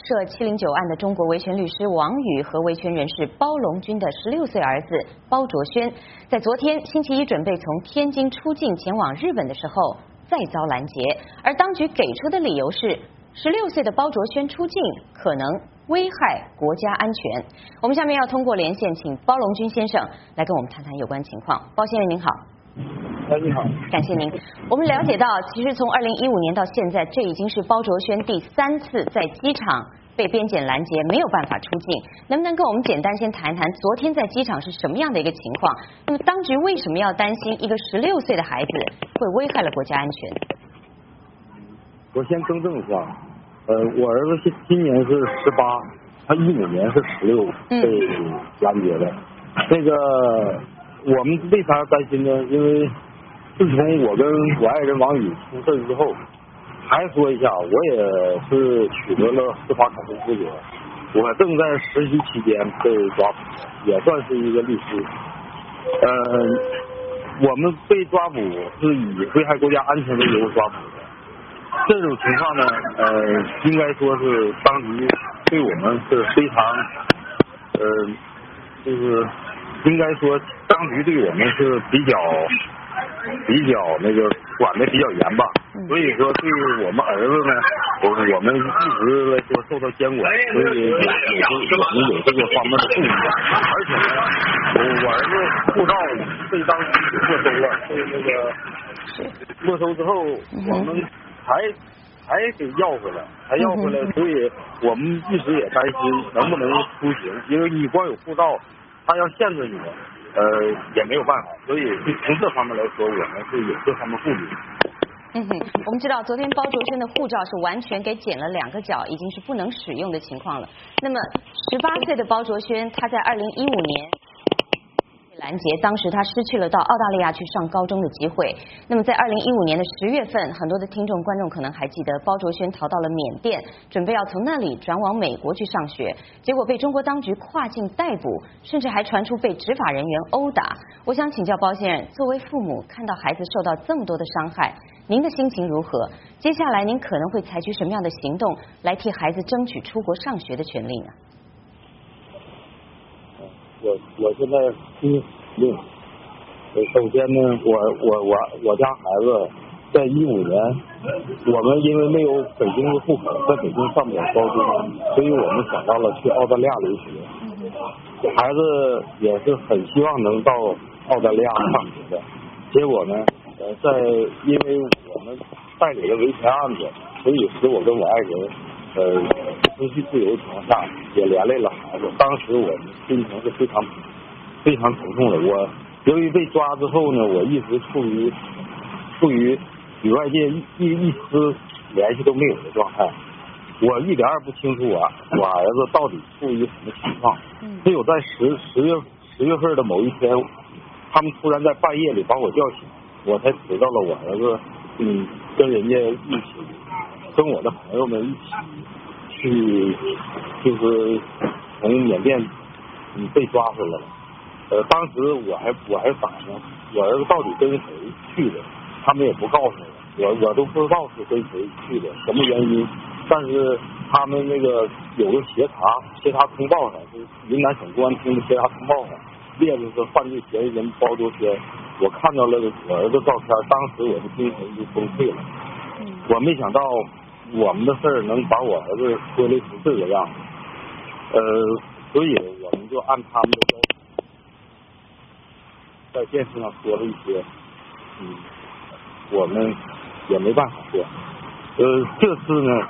涉709案的中国维权律师王宇和维权人士包龙军的16岁儿子包卓轩，在昨天星期一准备从天津出境前往日本的时候，再遭拦截，而当局给出的理由是，16岁的包卓轩出境可能危害国家安全。我们下面要通过连线，请包龙军先生来跟我们谈谈有关情况。包先生您好。 你好， 感谢您。我们了解到，其实从2015年到现在，这已经是包卓轩第3次在机场被边检拦截，没有办法出境。能不能跟我们简单先谈一谈昨天在机场是什么样的一个情况？那么当局为什么要担心一个16岁的孩子会危害了国家安全？ 我先更正一下，我儿子今年是18，他15年是16被拦截的。那个我们为啥担心呢？因为自从我跟我爱人王宇出事之后，还说一下，我也是取得了司法考试资格，我正在实习期间被抓捕，也算是一个律师。我们被抓捕是以危害国家安全为由抓捕的。这种情况呢，应该说是当局对我们是非常，就是应该说当局对我们是比较那个管的比较严吧。所以说对于我们儿子呢，我们一直来说受到监管，所以我们有这个方面的顾虑。而且呢，我儿子护照被当局没收了，被那个没收之后，我们还给要回来，所以我们一直也担心能不能出行，因为你光有护照，他要限制你，也没有办法，所以从这方面来说，我们是有这方面顾虑。 我们知道昨天包卓轩的护照是完全给剪了2个角，已经是不能使用的情况了。那么18岁的包卓轩，他在2015年被拦截，当时他失去了到澳大利亚去上高中的机会。那么在2015年的10月份，很多的听众观众可能还记得，包卓轩逃到了缅甸，准备要从那里转往美国去上学，结果被中国当局跨境逮捕，甚至还传出被执法人员殴打。我想请教包先生，作为父母，看到孩子受到这么多的伤害，您的心情如何？接下来您可能会采取什么样的行动来替孩子争取出国上学的权利呢？ 我现在令，首先呢，我家孩子在15年，我们因为没有北京的户口，在北京上不了高中，所以我们想到了去澳大利亚留学。孩子也是很希望能到澳大利亚上学的，结果呢，因为我们代理了维权案子，所以使我跟我爱人失去自由的情况下，也连累了孩子。当时我们心情是非常沉重的。我由于被抓之后呢，我一直处于与外界一丝联系都没有的状态。我一点也不清楚我儿子到底处于什么情况。只有在10月份的某一天，他们突然在半夜里把我叫醒，我才知道了我儿子跟人家一起，跟我的朋友们一起去，就是从缅甸被抓回来了。当时我还反呢，我儿子到底跟谁去的，他们也不告诉我都不知道是跟谁去的，什么原因。但是他们那个有个协查通报上，就是云南省公安厅的协查通报上列的是犯罪嫌疑人包卓轩。我看到了我儿子照片，当时我的精神就崩溃了。我没想到我们的事儿能把我儿子拖累成这个样子。所以我们就按他们的要求，在电视上说了一些，我们也没办法说。这次呢，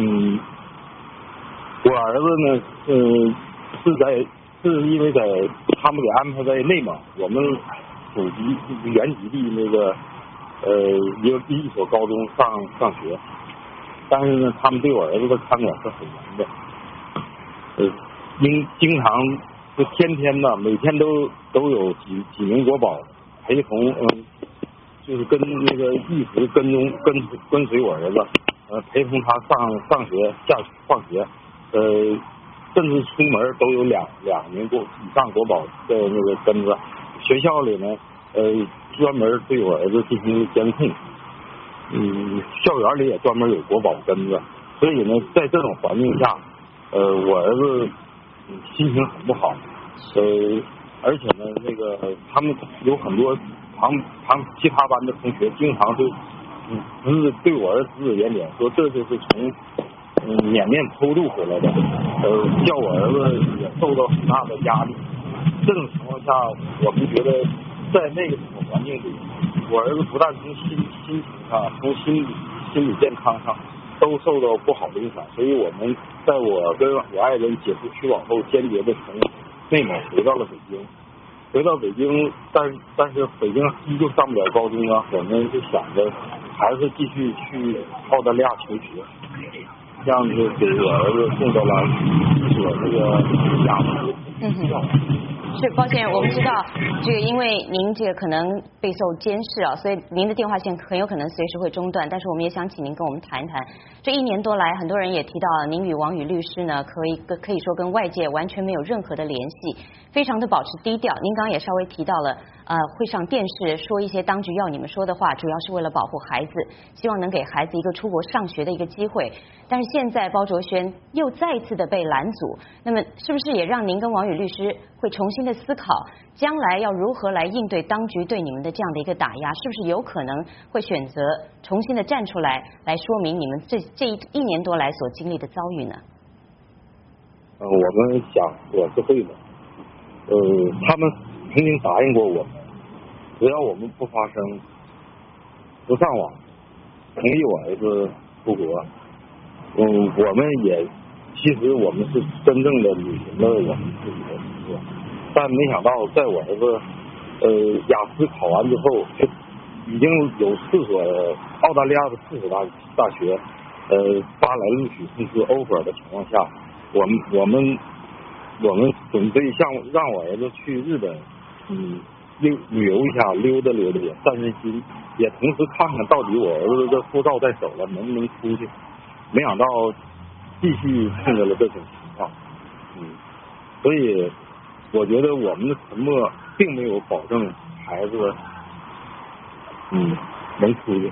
我儿子呢，是因为在他们给安排在内蒙，我们祖籍原籍地那个一所高中上学，但是呢，他们对我儿子的看管是很严的，经常就天天的，每天都有几名国保陪同，就是跟那个一直跟随我儿子，陪同他上学放学，甚至出门都有两名以上国保在那个跟着。学校里呢，专门对我儿子进行监控，校园里也专门有国保跟着。所以呢，在这种环境下， 我儿子心情很不好，而且呢，那个他们有很多其他班的同学经常对我儿子指指点点，说这就是从缅甸偷渡回来的，叫我儿子也受到很大的压力。这种情况下，我们觉得在那个环境里，我儿子不但从心情上，从心理健康上都受到不好的影响，所以我们在我跟我爱人解除取保后，坚决的从内蒙回到了北京。回到北京，但是北京依旧上不了高中啊，我们就想着还是继续去澳大利亚求学，这样子给我儿子送到了一所那个雅思学校。 是，抱歉，我们知道这个，因为您这个可能备受监视啊，所以您的电话线很有可能随时会中断。但是我们也想请您跟我们谈一谈，这1年多来，很多人也提到您与王宇律师呢，可以说跟外界完全没有任何的联系，非常的保持低调。您刚刚也稍微提到了，会上电视说一些当局要你们说的话，主要是为了保护孩子，希望能给孩子一个出国上学的一个机会。但是现在包卓轩又再一次的被拦阻，那么是不是也让您跟王宇律师会重新的思考，将来要如何来应对当局对你们的这样的一个打压？是不是有可能会选择重新的站出来，来说明你们这1年多来所经历的遭遇呢？ 我们想我是会的。他们曾经答应过我，只要我们不发声、不上网，同意我儿子出国。我们也其实我们是真正的履行了我们自己的承诺，但没想到在我儿子雅思考完之后，已经有4所澳大利亚的4所大学发来录取通知 offer 的情况下，我们准备让我儿子去日本旅游一下，溜达溜达，也散散心，也同时看看到底我儿子的护照在手了能不能出去。没想到继续碰到了这种情况，所以我觉得我们的沉默并没有保证孩子能出去。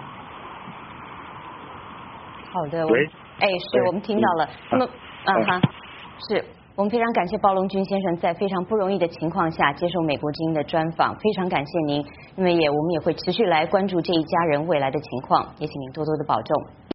好的， 喂， 是我们听到了。那么是我们非常感谢包龙军先生在非常不容易的情况下接受美国之音的专访，非常感谢您。那么我们也会持续来关注这一家人未来的情况，也请您多多的保重。